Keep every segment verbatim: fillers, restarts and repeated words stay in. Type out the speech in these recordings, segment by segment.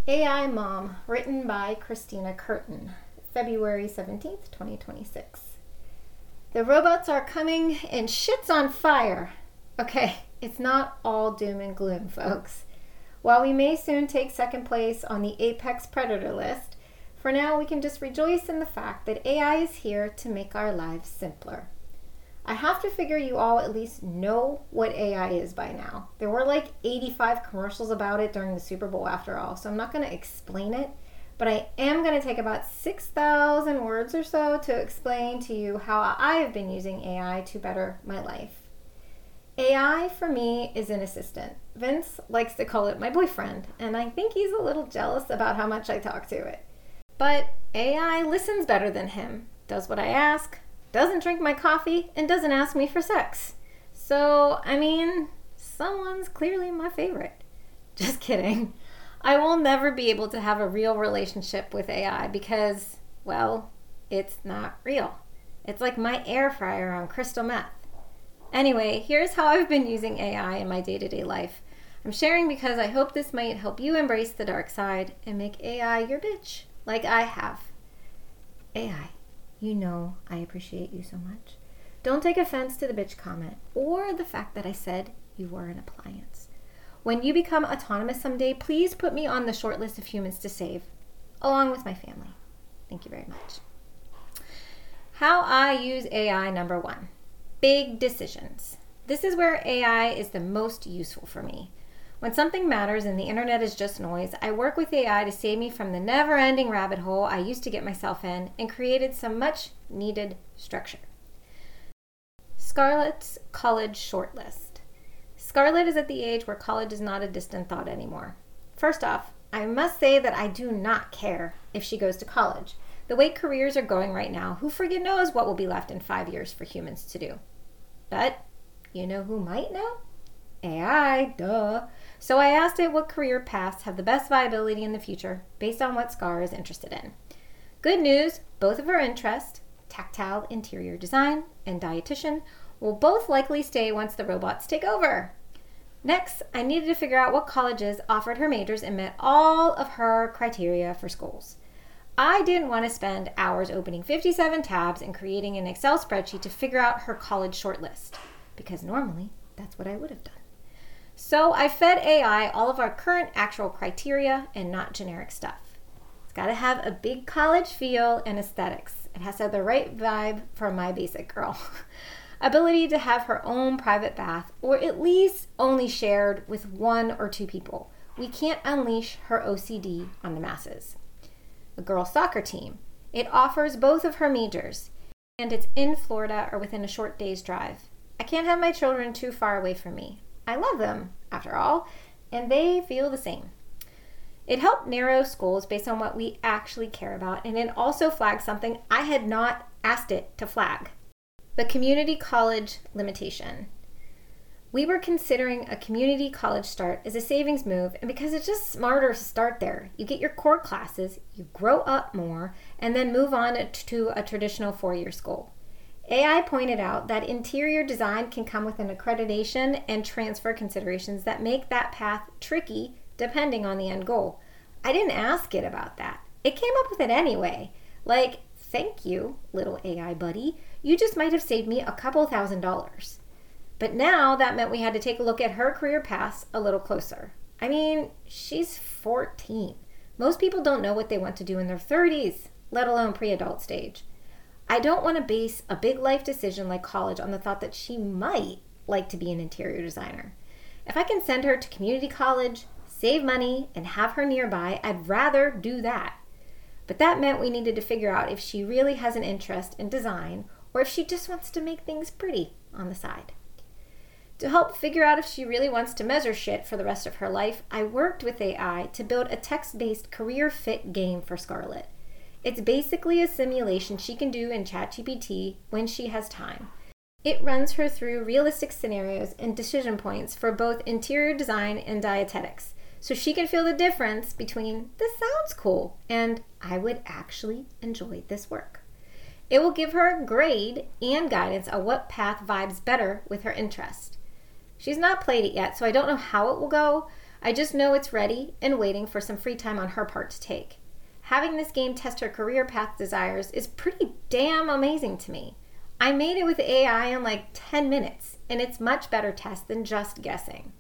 A I Mom, written by Christina Curtin, February seventeenth, twenty twenty-six. The robots are coming and shit's on fire. Okay, it's not all doom and gloom, folks. While we may soon take second place on the apex predator list, for now we can just rejoice in the fact that A I is here to make our lives simpler. I have to figure you all at least know what A I is by now. There were like eighty-five commercials about it during the Super Bowl after all, so I'm not going to explain it, but I am going to take about six thousand words or so to explain to you how I have been using A I to better my life. A I for me is an assistant. Vince likes to call it my boyfriend, and I think he's a little jealous about how much I talk to it. But A I listens better than him, does what I ask, doesn't drink my coffee, and doesn't ask me for sex. So, I mean, someone's clearly my favorite. Just kidding. I will never be able to have a real relationship with A I because, well, it's not real. It's like my air fryer on crystal meth. Anyway, here's how I've been using A I in my day-to-day life. I'm sharing because I hope this might help you embrace the dark side and make A I your bitch, like I have. A I. You know I appreciate you so much. Don't take offense to the bitch comment or the fact that I said you were an appliance. When you become autonomous someday, please put me on the short list of humans to save, along with my family. Thank you very much. How I use A I number one. Big decisions. This is where A I is the most useful for me. When something matters and the internet is just noise, I work with A I to save me from the never-ending rabbit hole I used to get myself in and created some much-needed structure. Scarlett's college shortlist. Scarlett is at the age where college is not a distant thought anymore. First off, I must say that I do not care if she goes to college. The way careers are going right now, who friggin' knows what will be left in five years for humans to do. But, you know who might know? A I, duh. So I asked it what career paths have the best viability in the future based on what Scar is interested in. Good news, both of her interests, tactile interior design and dietitian, will both likely stay once the robots take over. Next, I needed to figure out what colleges offered her majors and met all of her criteria for schools. I didn't want to spend hours opening fifty-seven tabs and creating an Excel spreadsheet to figure out her college shortlist, because normally that's what I would have done. So I fed A I all of our current actual criteria and not generic stuff. It's got to have a big college feel and aesthetics. It has to have the right vibe for my basic girl. Ability to have her own private bath, or at least only shared with one or two people. We can't unleash her O C D on the masses. A girls' soccer team. It offers both of her majors, and it's in Florida or within a short day's drive. I can't have my children too far away from me. I love them, after all, and they feel the same. It helped narrow schools based on what we actually care about, and it also flagged something I had not asked it to flag. The community college limitation. We were considering a community college start as a savings move, and because it's just smarter to start there. You get your core classes, you grow up more, and then move on to a traditional four-year school. A I pointed out that interior design can come with an accreditation and transfer considerations that make that path tricky depending on the end goal. I didn't ask it about that. It came up with it anyway. Like, thank you, little A I buddy. You just might have saved me a couple thousand dollars. But now that meant we had to take a look at her career paths a little closer. I mean, she's fourteen. Most people don't know what they want to do in their thirties, let alone pre-adult stage. I don't want to base a big life decision like college on the thought that she might like to be an interior designer. If I can send her to community college, save money, and have her nearby, I'd rather do that. But that meant we needed to figure out if she really has an interest in design or if she just wants to make things pretty on the side. To help figure out if she really wants to measure shit for the rest of her life, I worked with A I to build a text-based career fit game for Scarlett. It's basically a simulation she can do in ChatGPT when she has time. It runs her through realistic scenarios and decision points for both interior design and dietetics, so she can feel the difference between "this sounds cool" and "I would actually enjoy this work." It will give her a grade and guidance on what path vibes better with her interest. She's not played it yet, so I don't know how it will go. I just know it's ready and waiting for some free time on her part to take. Having this game test her career path desires is pretty damn amazing to me. I made it with A I in like ten minutes, and it's much better test than just guessing.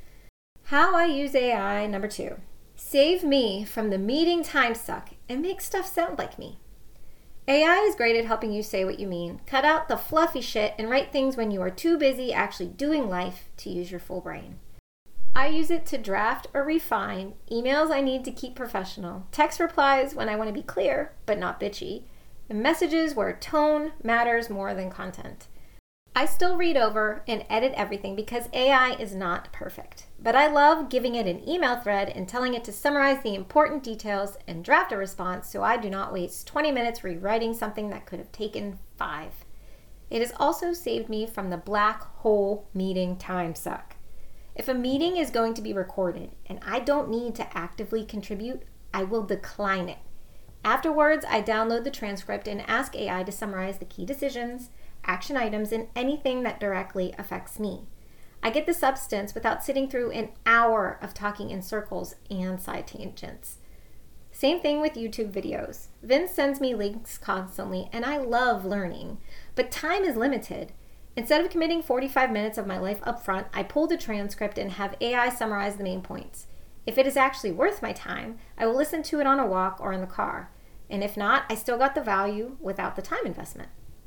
How I use A I number two. Save me from the meeting time suck and make stuff sound like me. A I is great at helping you say what you mean, cut out the fluffy shit, and write things when you are too busy actually doing life to use your full brain. I use it to draft or refine emails I need to keep professional, text replies when I want to be clear but not bitchy, and messages where tone matters more than content. I still read over and edit everything because A I is not perfect, but I love giving it an email thread and telling it to summarize the important details and draft a response so I do not waste twenty minutes rewriting something that could have taken five. It has also saved me from the black hole meeting time suck. If a meeting is going to be recorded and I don't need to actively contribute, I will decline it. Afterwards, I download the transcript and ask A I to summarize the key decisions, action items, and anything that directly affects me. I get the substance without sitting through an hour of talking in circles and side tangents. Same thing with YouTube videos. Vince sends me links constantly, and I love learning, but time is limited. Instead of committing forty-five minutes of my life up front, I pull the transcript and have A I summarize the main points. If it is actually worth my time, I will listen to it on a walk or in the car. And if not, I still got the value without the time investment.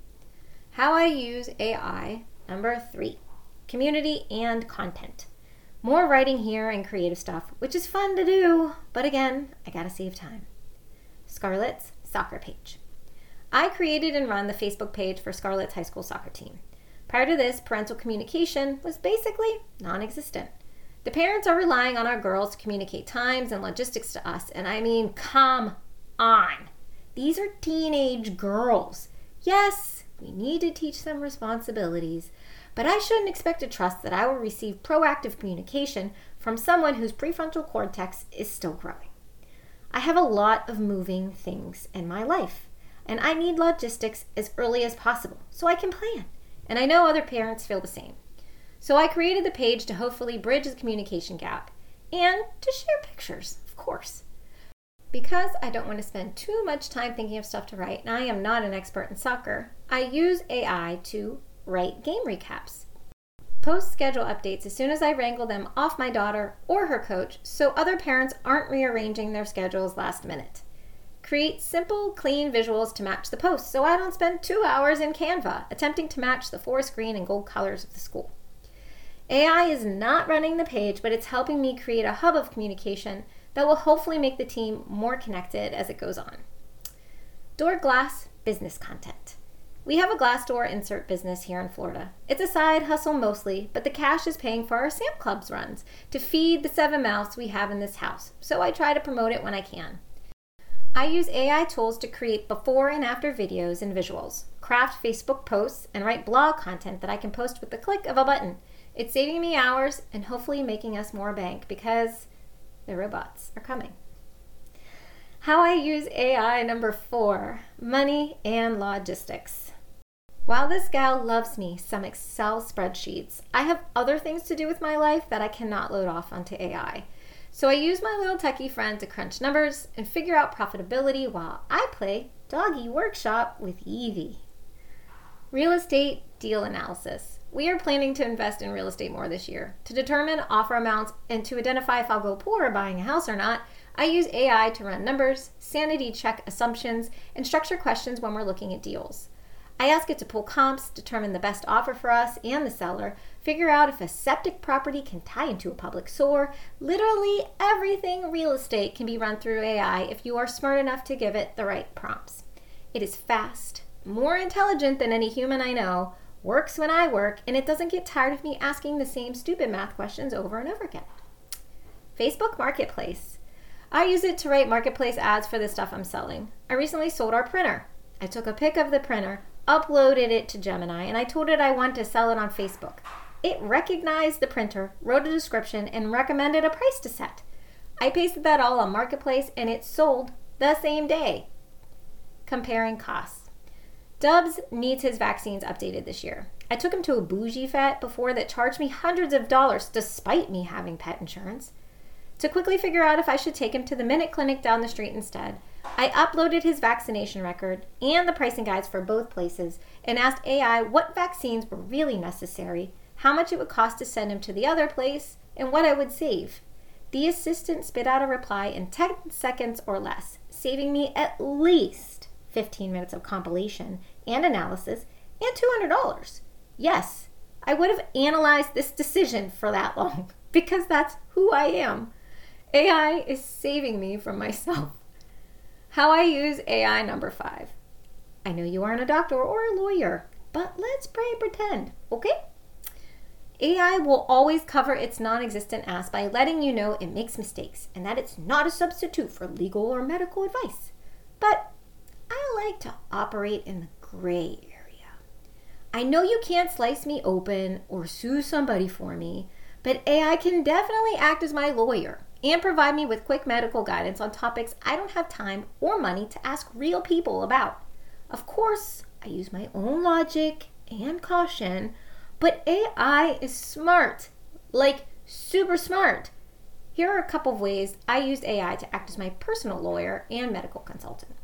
How I use A I, number three, community and content. More writing here and creative stuff, which is fun to do, but again, I gotta save time. Scarlett's soccer page. I created and run the Facebook page for Scarlett's high school soccer team. Prior to this, parental communication was basically non-existent. The parents are relying on our girls to communicate times and logistics to us, and I mean, come on. These are teenage girls. Yes, we need to teach them responsibilities, but I shouldn't expect to trust that I will receive proactive communication from someone whose prefrontal cortex is still growing. I have a lot of moving things in my life, and I need logistics as early as possible so I can plan. And I know other parents feel the same. So I created the page to hopefully bridge the communication gap and to share pictures, of course. Because I don't want to spend too much time thinking of stuff to write, and I am not an expert in soccer, I use A I to write game recaps. Post schedule updates as soon as I wrangle them off my daughter or her coach so other parents aren't rearranging their schedules last minute. Create simple, clean visuals to match the posts so I don't spend two hours in Canva attempting to match the forest green and gold colors of the school. A I is not running the page, but it's helping me create a hub of communication that will hopefully make the team more connected as it goes on. Door Glass business content. We have a glass door insert business here in Florida. It's a side hustle mostly, but the cash is paying for our Sam Clubs runs to feed the seven mouths we have in this house, so I try to promote it when I can. I use A I tools to create before and after videos and visuals, craft Facebook posts, and write blog content that I can post with the click of a button. It's saving me hours and hopefully making us more bank because the robots are coming. How I use A I number four, money and logistics. While this gal loves me some Excel spreadsheets, I have other things to do with my life that I cannot load off onto A I. So I use my little techie friend to crunch numbers and figure out profitability while I play doggy workshop with Evie. Real estate deal analysis. We are planning to invest in real estate more this year. To determine offer amounts and to identify if I'll go poor buying a house or not, I use A I to run numbers, sanity check assumptions, and structure questions when we're looking at deals. I ask it to pull comps, determine the best offer for us and the seller, figure out if a septic property can tie into a public sewer. Literally everything real estate can be run through A I if you are smart enough to give it the right prompts. It is fast, more intelligent than any human I know, works when I work, and it doesn't get tired of me asking the same stupid math questions over and over again. Facebook Marketplace. I use it to write marketplace ads for the stuff I'm selling. I recently sold our printer. I took a pic of the printer, uploaded it to Gemini, and I told it I want to sell it on Facebook. It recognized the printer, wrote a description, and recommended a price to set. I pasted that all on Marketplace, and it sold the same day. Comparing costs. Dubs needs his vaccines updated this year. I took him to a bougie vet before that charged me hundreds of dollars despite me having pet insurance. To quickly figure out if I should take him to the Minute Clinic down the street instead, I uploaded his vaccination record and the pricing guides for both places and asked A I what vaccines were really necessary, how much it would cost to send him to the other place, and what I would save. The assistant spit out a reply in ten seconds or less, saving me at least fifteen minutes of compilation and analysis and two hundred dollars. Yes, I would have analyzed this decision for that long because that's who I am. A I is saving me from myself. How I use A I number five. I know you aren't a doctor or a lawyer, but let's pray and pretend, okay? A I will always cover its non-existent ass by letting you know it makes mistakes and that it's not a substitute for legal or medical advice. But I like to operate in the gray area. I know you can't slice me open or sue somebody for me, but A I can definitely act as my lawyer and provide me with quick medical guidance on topics I don't have time or money to ask real people about. Of course, I use my own logic and caution, but A I is smart, like super smart. Here are a couple of ways I used A I to act as my personal lawyer and medical consultant.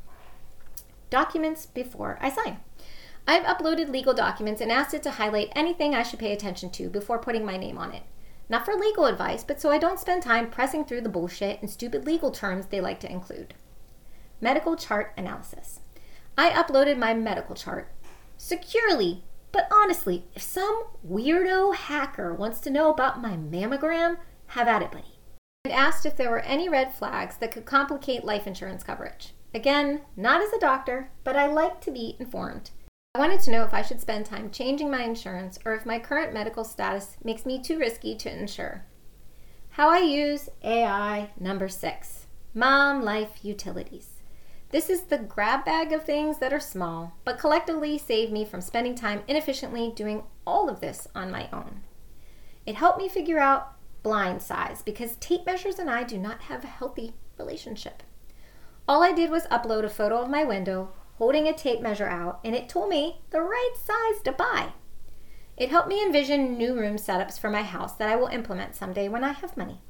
Documents before I sign. I've uploaded legal documents and asked it to highlight anything I should pay attention to before putting my name on it. Not for legal advice, but so I don't spend time pressing through the bullshit and stupid legal terms they like to include. Medical chart analysis. I uploaded my medical chart securely, but honestly, if some weirdo hacker wants to know about my mammogram, have at it, buddy. And asked if there were any red flags that could complicate life insurance coverage. Again, not as a doctor, but I like to be informed. I wanted to know if I should spend time changing my insurance or if my current medical status makes me too risky to insure. How I use A I number six. Mom Life Utilities. This is the grab bag of things that are small, but collectively save me from spending time inefficiently doing all of this on my own. It helped me figure out blind size because tape measures and I do not have a healthy relationship. All I did was upload a photo of my window, holding a tape measure out, and it told me the right size to buy. It helped me envision new room setups for my house that I will implement someday when I have money.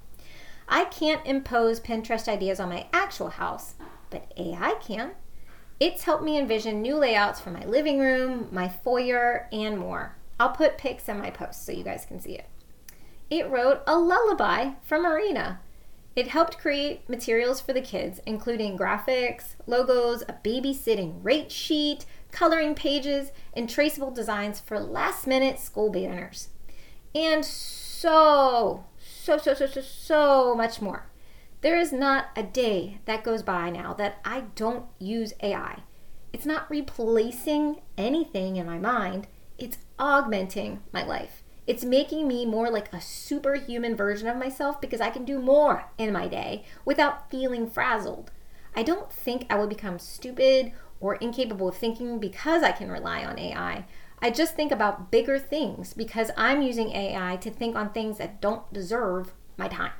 I can't impose Pinterest ideas on my actual house, but A I can. It's helped me envision new layouts for my living room, my foyer, and more. I'll put pics in my posts so you guys can see it. It wrote a lullaby for Marina. It helped create materials for the kids, including graphics, logos, a babysitting rate sheet, coloring pages, and traceable designs for last-minute school banners. And so, so, so, so, so, so much more. There is not a day that goes by now that I don't use A I. It's not replacing anything in my mind. It's augmenting my life. It's making me more like a superhuman version of myself because I can do more in my day without feeling frazzled. I don't think I will become stupid or incapable of thinking because I can rely on A I. I just think about bigger things because I'm using A I to think on things that don't deserve my time.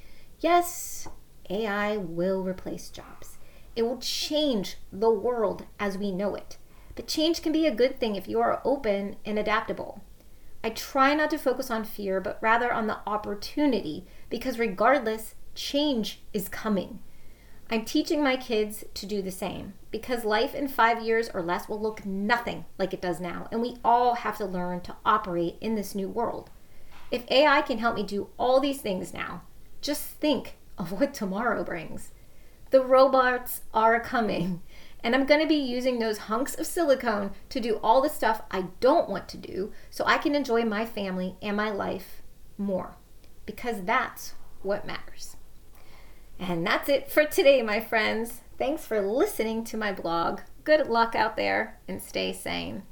Yes, A I will replace jobs. It will change the world as we know it. But change can be a good thing if you are open and adaptable. I try not to focus on fear, but rather on the opportunity, because regardless, change is coming. I'm teaching my kids to do the same, because life in five years or less will look nothing like it does now, and we all have to learn to operate in this new world. If A I can help me do all these things now, just think of what tomorrow brings. The robots are coming. And I'm going to be using those hunks of silicone to do all the stuff I don't want to do so I can enjoy my family and my life more. Because that's what matters. And that's it for today, my friends. Thanks for listening to my blog. Good luck out there and stay sane.